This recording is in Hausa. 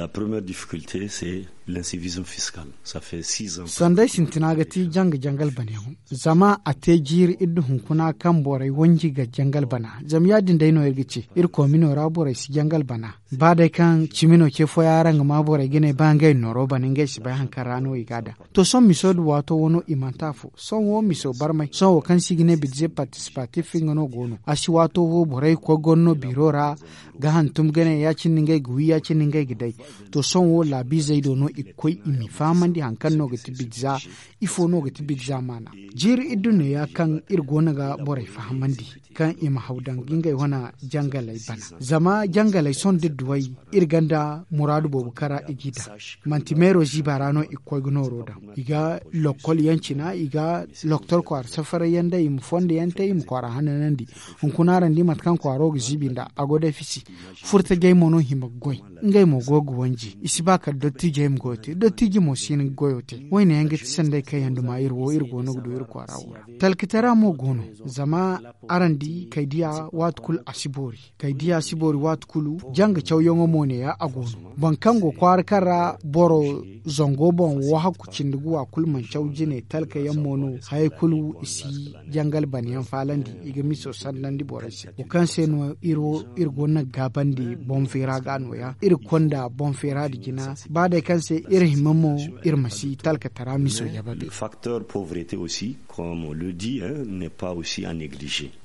La première difficulté, c'est l'incivisme fiscal. Ça fait 6 ans. Sandai sintinagati jangal bane hu. Zama ate jir iddu hunkuna kan borai wanji ga jangal bana. Zam yadin dai no yergici. Ir komino ra borai si jangal bana. Bada kan chimino ke fo yaran ma borai gene bangai noro banin ga shi bayan karano igada. To son miso wato wono imantafu. Son wo miso barmai. Son wo kan sigine bidje participative ngono gono. Ashi wato wo borai ko gonno birora ga hantum gane ya cin ningai guwi ya cin ningai gidai. To son wo labi zai dono ikoi imi famandi hankan no gati bigza ifo no gati bigza mana jiri idune ya kan irgona ga borai fahamandi kan ima haudan gingai wana jangalai bana zama jangalai son didduwai irganda muradu bobukara igida mantimero jibarano ikoi gnoroda iga lokol yancina iga loktor kwar safara yanda im fonde yanta im kwara hananandi hunkunaran di matkan kwaro gizibinda agode fisi furta gay mono himaggoy ngai mo gogu wanji isibaka dotti jem gote dotti jimo sin goyote wayne yangi sande kay handuma irwo irgo no do ir kwara wura talkitara mo gono zama arandi kaydiya watkul asibori kaydiya asibori watkulu janga chawyongo mone ya agono bankango kwar kara boro zongo bon wa hakku cindugu wa kulman chawjine talka yammono haykulu isi jangal baniyan falandi igami so sallandi borasi o kanseno irgo na gabandi bon fera gano ya konda bon fera digina bada kanse irhimamo irmasi talka taramiso yababe. Le facteur pauvreté aussi, comme on le dit, n'est pas aussi à négliger.